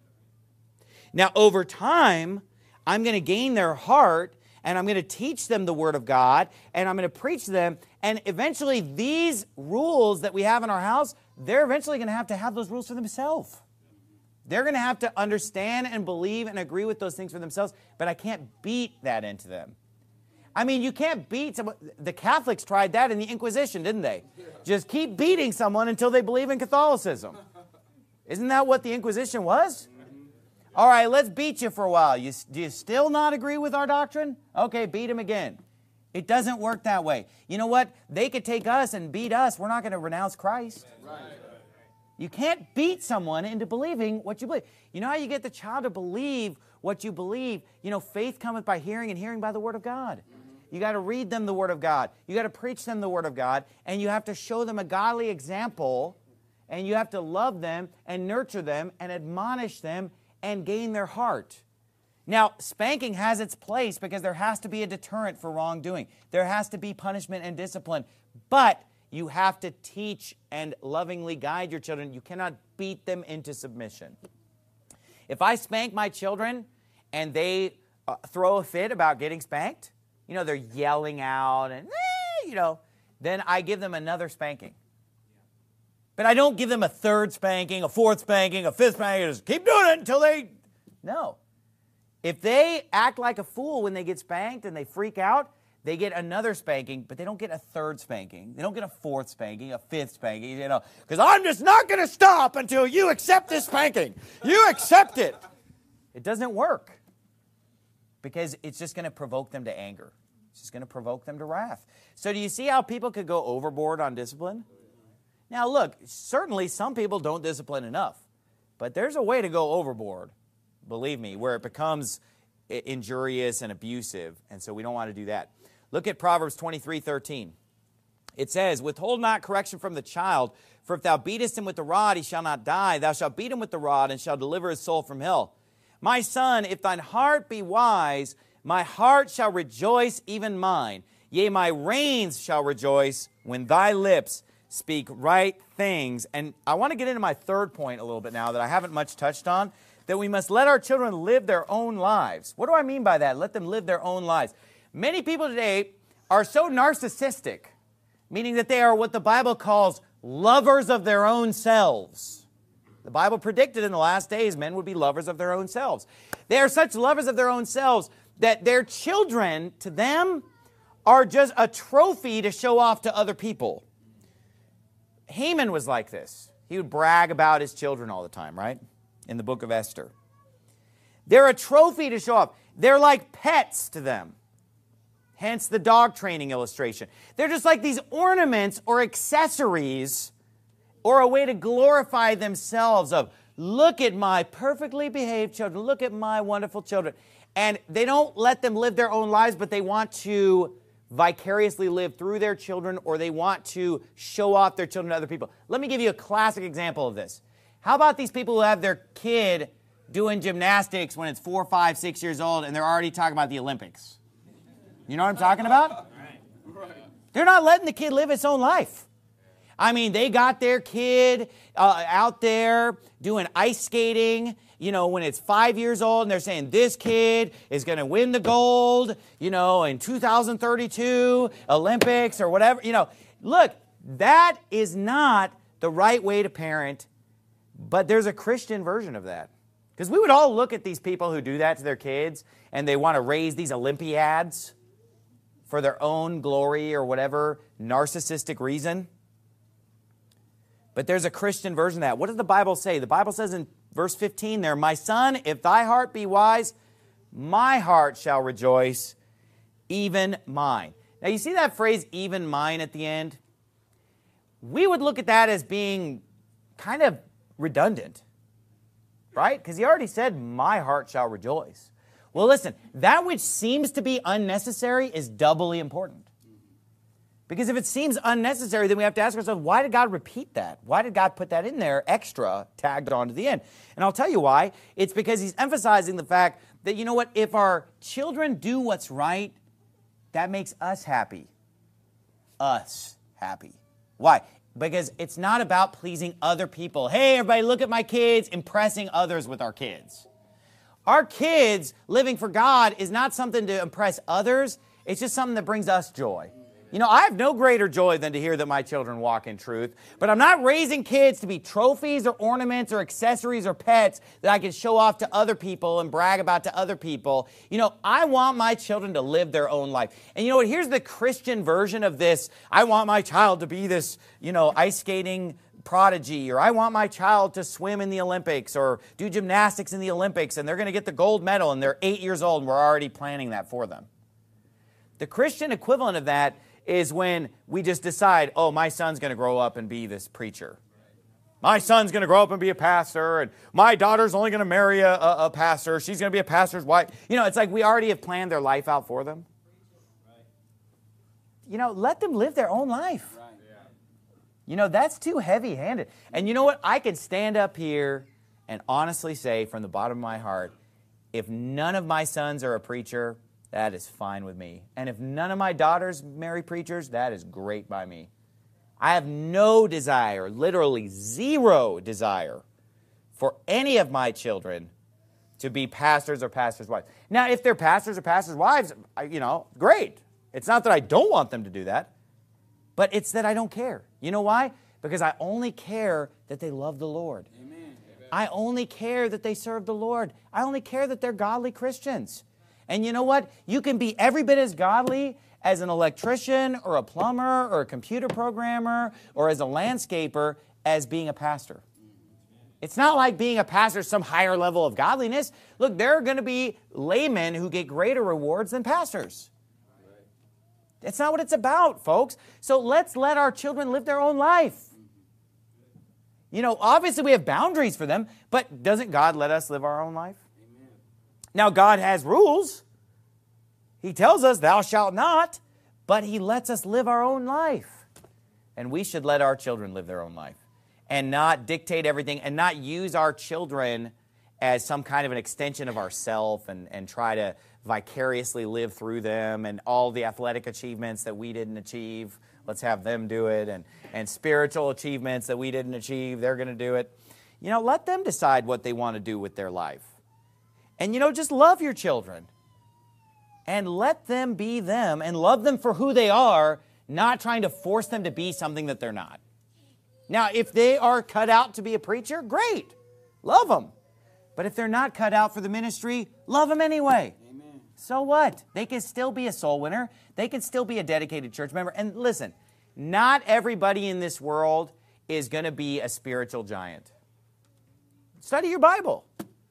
Now, over time, I'm going to gain their heart, and I'm going to teach them the Word of God, and I'm going to preach to them. And eventually, these rules that we have in our house, they're eventually going to have those rules for themselves. They're going to have to understand and believe and agree with those things for themselves, but I can't beat that into them. I mean, you can't beat someone. The Catholics tried that in the Inquisition, didn't they? Just keep beating someone until they believe in Catholicism. Isn't that what the Inquisition was? All right, let's beat you for a while. Do you still not agree with our doctrine? Okay, beat him again. It doesn't work that way. You know what? They could take us and beat us. We're not going to renounce Christ. You can't beat someone into believing what you believe. You know how you get the child to believe what you believe? You know, faith cometh by hearing, and hearing by the Word of God. You got to read them the Word of God. You got to preach them the Word of God, and you have to show them a godly example, and you have to love them and nurture them and admonish them and gain their heart. Now, spanking has its place because there has to be a deterrent for wrongdoing. There has to be punishment and discipline, but you have to teach and lovingly guide your children. You cannot beat them into submission. If I spank my children and they throw a fit about getting spanked, you know, they're yelling out and, then I give them another spanking. But I don't give them a third spanking, a fourth spanking, a fifth spanking. Just keep doing it until they... No. If they act like a fool when they get spanked and they freak out, they get another spanking, but they don't get a third spanking. They don't get a fourth spanking, a fifth spanking, because I'm just not going to stop until you accept this spanking. You accept it. It doesn't work because it's just going to provoke them to anger. It's just going to provoke them to wrath. So do you see how people could go overboard on discipline? Now look, certainly some people don't discipline enough, but there's a way to go overboard, believe me, where it becomes injurious and abusive, and so we don't want to do that. Look at Proverbs 23:13. It says, withhold not correction from the child, for if thou beatest him with the rod, he shall not die. Thou shalt beat him with the rod, and shall deliver his soul from hell. My son, if thine heart be wise, my heart shall rejoice, even mine. Yea, my reins shall rejoice when thy lips speak right things. And I want to get into my third point a little bit now that I haven't much touched on, that we must let our children live their own lives. What do I mean by that? Let them live their own lives. Many people today are so narcissistic, meaning that they are what the Bible calls lovers of their own selves. The Bible predicted in the last days men would be lovers of their own selves. They are such lovers of their own selves that their children, to them, are just a trophy to show off to other people. Haman was like this. He would brag about his children all the time, right? In the book of Esther. They're a trophy to show off. They're like pets to them. Hence the dog training illustration. They're just like these ornaments or accessories or a way to glorify themselves of, look at my perfectly behaved children. Look at my wonderful children. And they don't let them live their own lives, but they want to vicariously live through their children, or they want to show off their children to other people. Let me give you a classic example of this. How about these people who have their kid doing gymnastics when it's 4, 5, 6 years old, and they're already talking about the Olympics? You know what I'm talking about? They're not letting the kid live its own life. I mean, they got their kid out there doing ice skating, when it's 5 years old, and they're saying this kid is going to win the gold, in 2032 Olympics or whatever. Look, that is not the right way to parent, but there's a Christian version of that. Because we would all look at these people who do that to their kids, and they want to raise these Olympiads for their own glory or whatever narcissistic reason. But there's a Christian version of that. What does the Bible say? The Bible says in verse 15 there, my son, if thy heart be wise, my heart shall rejoice, even mine. Now you see that phrase, even mine, at the end? We would look at that as being kind of redundant, right? Because he already said, my heart shall rejoice. Well, listen, that which seems to be unnecessary is doubly important. Because if it seems unnecessary, then we have to ask ourselves, why did God repeat that? Why did God put that in there, extra, tagged on to the end? And I'll tell you why. It's because he's emphasizing the fact that, you know what, if our children do what's right, that makes us happy. Us happy. Why? Because it's not about pleasing other people. Hey, everybody, look at my kids, impressing others with our kids. Our kids living for God is not something to impress others. It's just something that brings us joy. You know, I have no greater joy than to hear that my children walk in truth. But I'm not raising kids to be trophies or ornaments or accessories or pets that I can show off to other people and brag about to other people. You know, I want my children to live their own life. And you know what? Here's the Christian version of this. I want my child to be this, you know, ice skating prodigy, or I want my child to swim in the Olympics or do gymnastics in the Olympics, and they're going to get the gold medal, and they're 8 years old, and we're already planning that for them. The Christian equivalent of that is when we just decide, oh, my son's going to grow up and be this preacher. My son's going to grow up and be a pastor, and my daughter's only going to marry a pastor. She's going to be a pastor's wife. You know, it's like we already have planned their life out for them. You know, let them live their own life. You know, that's too heavy-handed. And you know what? I can stand up here and honestly say from the bottom of my heart, if none of my sons are a preacher, that is fine with me. And if none of my daughters marry preachers, that is great by me. I have no desire, literally zero desire, for any of my children to be pastors or pastors' wives. Now, if they're pastors or pastors' wives, you know, great. It's not that I don't want them to do that, but it's that I don't care. You know why? Because I only care that they love the Lord. Amen. I only care that they serve the Lord. I only care that they're godly Christians. And you know what? You can be every bit as godly as an electrician or a plumber or a computer programmer or as a landscaper as being a pastor. It's not like being a pastor is some higher level of godliness. Look, there are going to be laymen who get greater rewards than pastors. That's not what it's about, folks. So let's let our children live their own life. You know, obviously we have boundaries for them, but doesn't God let us live our own life? Amen. Now, God has rules. He tells us, thou shalt not, but He lets us live our own life. And we should let our children live their own life and not dictate everything and not use our children as some kind of an extension of ourself and try to vicariously live through them, and all the athletic achievements that we didn't achieve, let's have them do it, and spiritual achievements that we didn't achieve, they're going to do it. You know, let them decide what they want to do with their life. And, you know, just love your children. And let them be them, and love them for who they are, not trying to force them to be something that they're not. Now, if they are cut out to be a preacher, great. Love them. But if they're not cut out for the ministry, love them anyway. Amen. So what? They can still be a soul winner. They can still be a dedicated church member. And listen, not everybody in this world is going to be a spiritual giant. Study your Bible.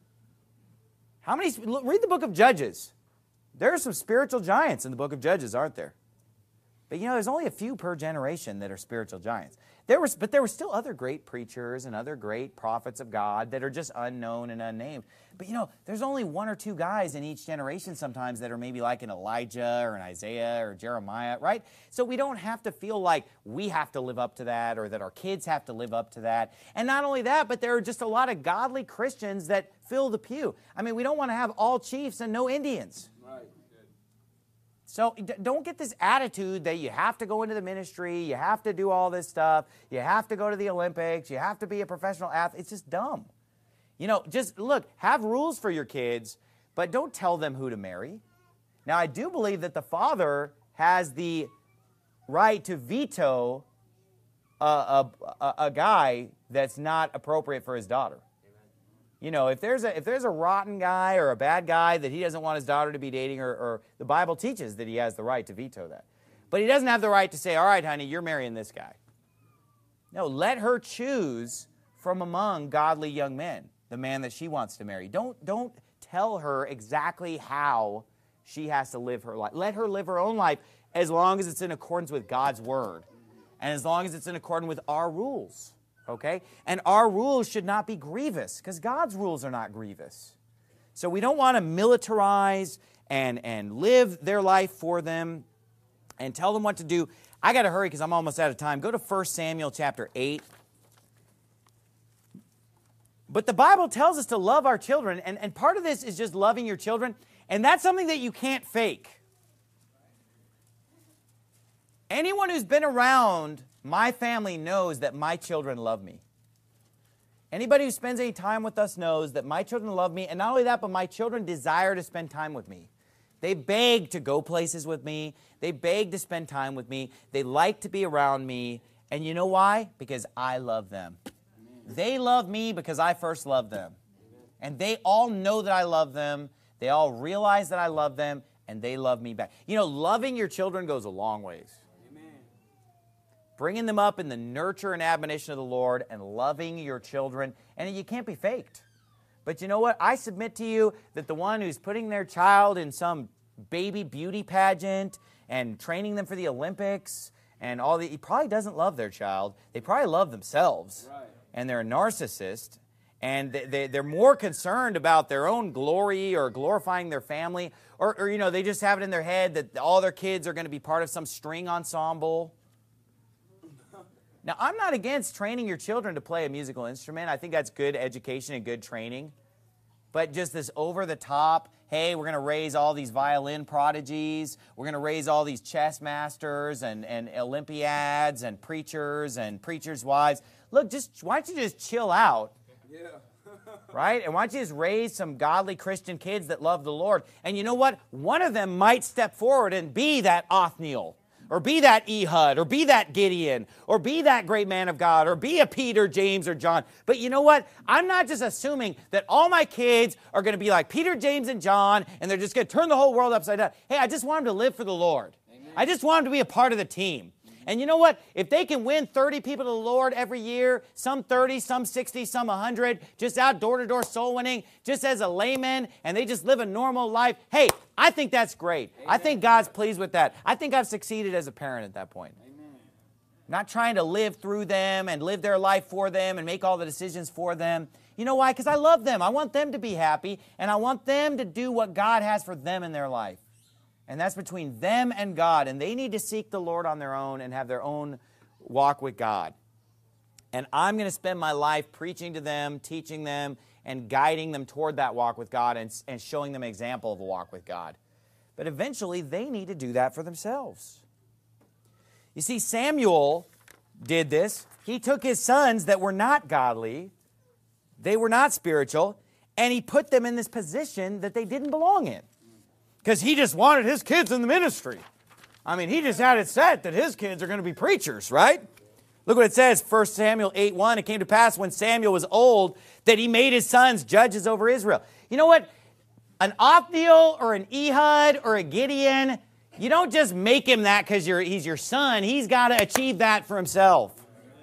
Read the book of Judges. There are some spiritual giants in the book of Judges, aren't there? But you know, there's only a few per generation that are spiritual giants. But there were still other great preachers and other great prophets of God that are just unknown and unnamed. But you know, there's only one or two guys in each generation sometimes that are maybe like an Elijah or an Isaiah or Jeremiah, right? So we don't have to feel like we have to live up to that or that our kids have to live up to that. And not only that, but there are just a lot of godly Christians that fill the pew. I mean, we don't want to have all chiefs and no Indians. So don't get this attitude that you have to go into the ministry, you have to do all this stuff, you have to go to the Olympics, you have to be a professional athlete. It's just dumb. You know, just look, have rules for your kids, but don't tell them who to marry. Now, I do believe that the father has the right to veto a guy that's not appropriate for his daughter. You know, if there's a rotten guy or a bad guy that he doesn't want his daughter to be dating, or the Bible teaches that he has the right to veto that. But he doesn't have the right to say, all right, honey, you're marrying this guy. No, let her choose from among godly young men, the man that she wants to marry. Don't tell her exactly how she has to live her life. Let her live her own life as long as it's in accordance with God's word and as long as it's in accordance with our rules. Okay? And our rules should not be grievous, because God's rules are not grievous. So we don't want to militarize and live their life for them and tell them what to do. I got to hurry because I'm almost out of time. Go to 1 Samuel chapter 8. But the Bible tells us to love our children, and part of this is just loving your children, and that's something that you can't fake. Anyone who's been around my family knows that my children love me. Anybody who spends any time with us knows that my children love me, and not only that, but my children desire to spend time with me. They beg to go places with me. They beg to spend time with me. They like to be around me, and you know why? Because I love them. They love me because I first loved them. And they all know that I love them. They all realize that I love them, and they love me back. You know, loving your children goes a long ways. Bringing them up in the nurture and admonition of the Lord and loving your children. And you can't be faked. But you know what? I submit to you that the one who's putting their child in some baby beauty pageant and training them for the Olympics and all he probably doesn't love their child. They probably love themselves. Right. And they're a narcissist. And they're more concerned about their own glory or glorifying their family. Or you know, they just have it in their head that all their kids are going to be part of some string ensemble. Now, I'm not against training your children to play a musical instrument. I think that's good education and good training. But just this over-the-top, hey, we're going to raise all these violin prodigies. We're going to raise all these chess masters and Olympiads and preachers' wives. Look, why don't you just chill out? Yeah. Right? And why don't you just raise some godly Christian kids that love the Lord? And you know what? One of them might step forward and be that Othniel, or be that Ehud, or be that Gideon, or be that great man of God, or be a Peter, James, or John. But you know what? I'm not just assuming that all my kids are going to be like Peter, James, and John, and they're just going to turn the whole world upside down. Hey, I just want them to live for the Lord. Amen. I just want them to be a part of the team. And you know what? If they can win 30 people to the Lord every year, some 30, some 60, some 100, just out door-to-door soul winning, just as a layman, and they just live a normal life, hey, I think that's great. Amen. I think God's pleased with that. I think I've succeeded as a parent at that point. Amen. Not trying to live through them and live their life for them and make all the decisions for them. You know why? Because I love them. I want them to be happy, and I want them to do what God has for them in their life. And that's between them and God. And they need to seek the Lord on their own and have their own walk with God. And I'm going to spend my life preaching to them, teaching them, and guiding them toward that walk with God and showing them an example of a walk with God. But eventually, they need to do that for themselves. You see, Samuel did this. He took his sons that were not godly, they were not spiritual, and he put them in this position that they didn't belong in. Because he just wanted his kids in the ministry. I mean, he just had it set that his kids are going to be preachers, right? Look what it says, 1 Samuel 8:1. It came to pass when Samuel was old that he made his sons judges over Israel. You know what? An Othniel or an Ehud or a Gideon, you don't just make him that because he's your son. He's got to achieve that for himself.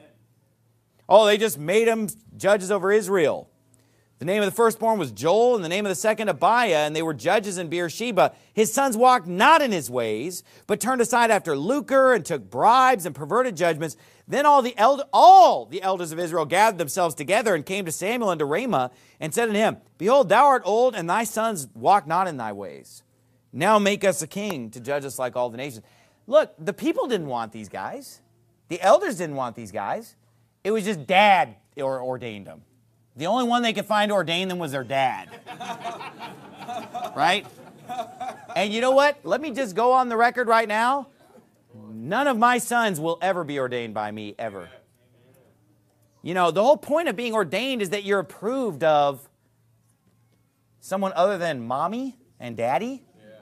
Oh, they just made him judges over Israel. The name of the firstborn was Joel, and the name of the second Abiah, and they were judges in Beersheba. His sons walked not in his ways, but turned aside after lucre, and took bribes, and perverted judgments. Then all the elders of Israel gathered themselves together, and came to Samuel unto Ramah, and said unto him, Behold, thou art old, and thy sons walk not in thy ways. Now make us a king to judge us like all the nations. Look, the people didn't want these guys. The elders didn't want these guys. It was just dad ordained them. The only one they could find to ordain them was their dad. Right? And you know what? Let me just go on the record right now. None of my sons will ever be ordained by me, ever. You know, the whole point of being ordained is that you're approved of someone other than mommy and daddy.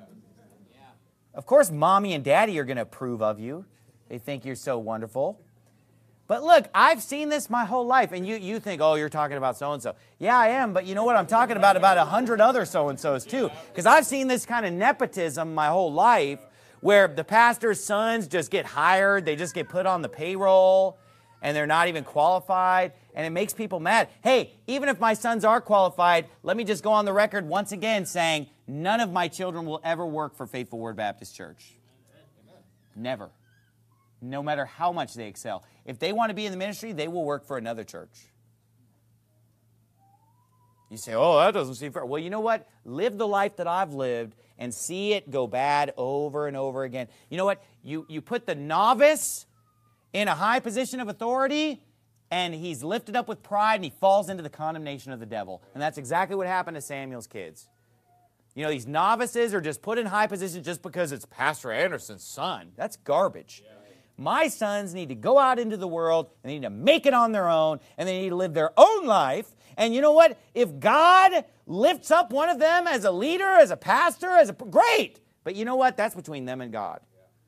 Of course, mommy and daddy are going to approve of you. They think you're so wonderful. But look, I've seen this my whole life, and you think, oh, you're talking about so-and-so. Yeah, I am, but you know what? I'm talking about 100 other so-and-sos too, because I've seen this kind of nepotism my whole life, where the pastor's sons just get hired, they just get put on the payroll, and they're not even qualified, and it makes people mad. Hey, even if my sons are qualified, let me just go on the record once again saying, none of my children will ever work for Faithful Word Baptist Church. Never. No matter how much they excel. If they want to be in the ministry, they will work for another church. You say, oh, that doesn't seem fair. Well, you know what? Live the life that I've lived and see it go bad over and over again. You know what? You put the novice in a high position of authority, and he's lifted up with pride, and he falls into the condemnation of the devil. And that's exactly what happened to Samuel's kids. You know, these novices are just put in high positions just because it's Pastor Anderson's son. That's garbage. Yeah. My sons need to go out into the world, and they need to make it on their own, and they need to live their own life. And you know what? If God lifts up one of them as a leader, as a pastor, great. But you know what? That's between them and God.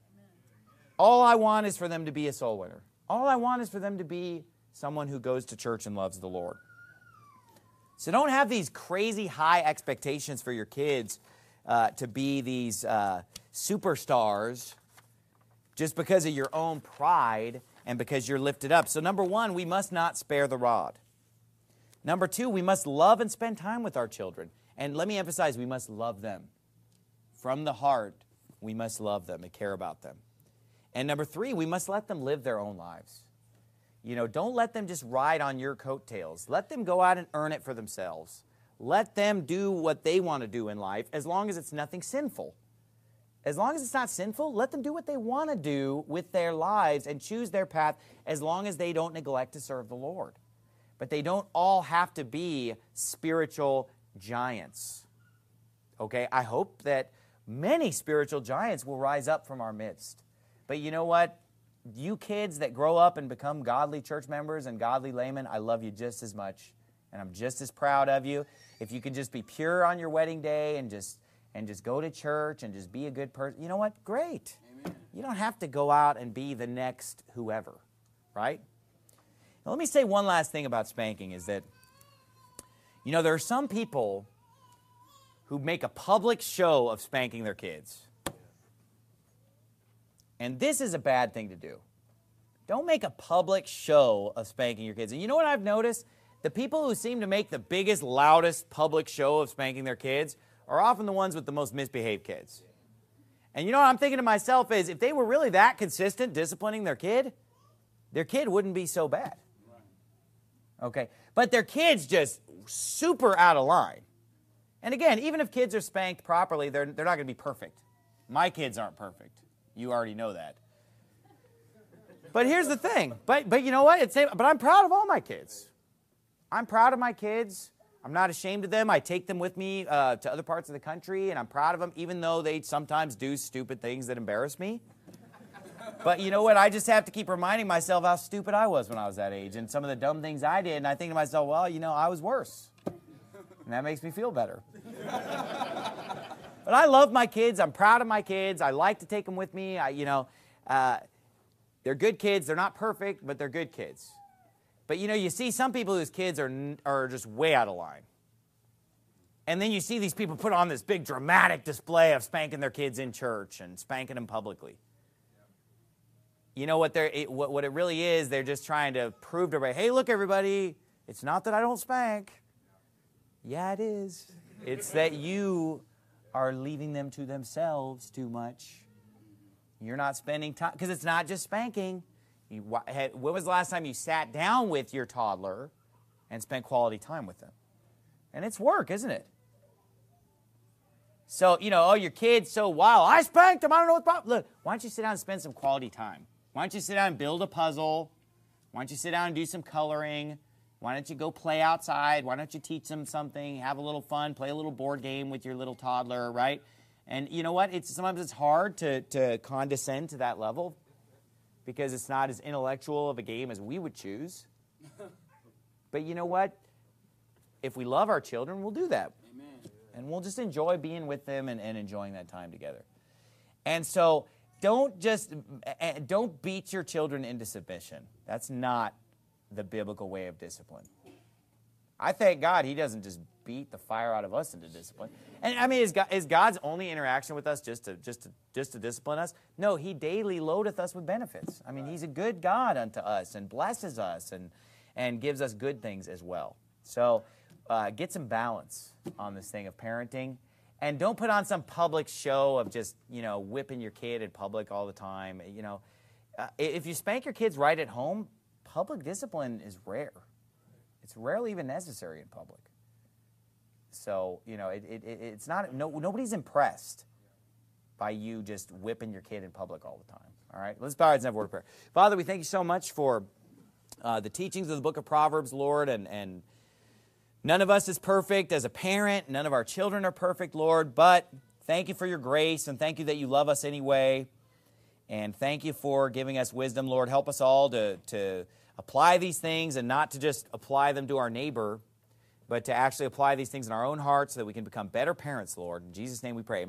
All I want is for them to be a soul winner. All I want is for them to be someone who goes to church and loves the Lord. So don't have these crazy high expectations for your kids to be these superstars just because of your own pride and because you're lifted up. So number one, we must not spare the rod. Number two, we must love and spend time with our children. And let me emphasize, we must love them. From the heart, we must love them and care about them. And number three, we must let them live their own lives. You know, don't let them just ride on your coattails. Let them go out and earn it for themselves. Let them do what they want to do in life as long as it's nothing sinful. As long as it's not sinful, let them do what they want to do with their lives and choose their path as long as they don't neglect to serve the Lord. But they don't all have to be spiritual giants. Okay, I hope that many spiritual giants will rise up from our midst. But you know what? You kids that grow up and become godly church members and godly laymen, I love you just as much, and I'm just as proud of you. If you can just be pure on your wedding day and just go to church and just be a good person, you know what? Great. Amen. You don't have to go out and be the next whoever, right? Now, let me say one last thing about spanking is that, you know, there are some people who make a public show of spanking their kids. And this is a bad thing to do. Don't make a public show of spanking your kids. And you know what I've noticed? The people who seem to make the biggest, loudest public show of spanking their kids are often the ones with the most misbehaved kids. And you know what I'm thinking to myself is, if they were really that consistent disciplining their kid wouldn't be so bad. Okay? But their kid's just super out of line. And again, even if kids are spanked properly, they're not going to be perfect. My kids aren't perfect. You already know that. But here's the thing. But you know what? But I'm proud of all my kids. I'm proud of my kids. I'm not ashamed of them. I take them with me to other parts of the country, and I'm proud of them, even though they sometimes do stupid things that embarrass me. But you know what? I just have to keep reminding myself how stupid I was when I was that age and some of the dumb things I did. And I think to myself, well, you know, I was worse. And that makes me feel better. But I love my kids. I'm proud of my kids. I like to take them with me. They're good kids. They're not perfect, but they're good kids. But, you know, you see some people whose kids are just way out of line. And then you see these people put on this big dramatic display of spanking their kids in church and spanking them publicly. You know what it really is? They're just trying to prove to everybody, hey, look, everybody, it's not that I don't spank. Yeah, it is. It's that you are leaving them to themselves too much. You're not spending time, because it's not just spanking. When was the last time you sat down with your toddler and spent quality time with them? And it's work, isn't it? So, you know, oh, your kid's so wild. I spanked him. I don't know what's problem. Look, why don't you sit down and spend some quality time? Why don't you sit down and build a puzzle? Why don't you sit down and do some coloring? Why don't you go play outside? Why don't you teach them something, have a little fun, play a little board game with your little toddler, right? And you know what? Sometimes it's hard to condescend to that level because it's not as intellectual of a game as we would choose. But you know what? If we love our children, we'll do that. Amen. And we'll just enjoy being with them and enjoying that time together. And so don't beat your children into submission. That's not the biblical way of discipline. I thank God He doesn't just beat the fire out of us into discipline. And I mean, is God's only interaction with us just to discipline us? No, He daily loadeth us with benefits. I mean, He's a good God unto us and blesses us and gives us good things as well. So get some balance on this thing of parenting. And don't put on some public show of just, you know, whipping your kid in public all the time. You know, if you spank your kids right at home, public discipline is rare. It's rarely even necessary in public. so, you know, it's not, nobody's impressed by you just whipping your kid in public all the time. All right, let's bow our heads and have a word of prayer. Father, we thank you so much for the teachings of the book of Proverbs, Lord, and none of us is perfect as a parent. None of our children are perfect, Lord, but thank you for your grace, and thank you that you love us anyway, and thank you for giving us wisdom, Lord. Help us all to apply these things and not to just apply them to our neighbor, but to actually apply these things in our own hearts so that we can become better parents, Lord. In Jesus' name we pray.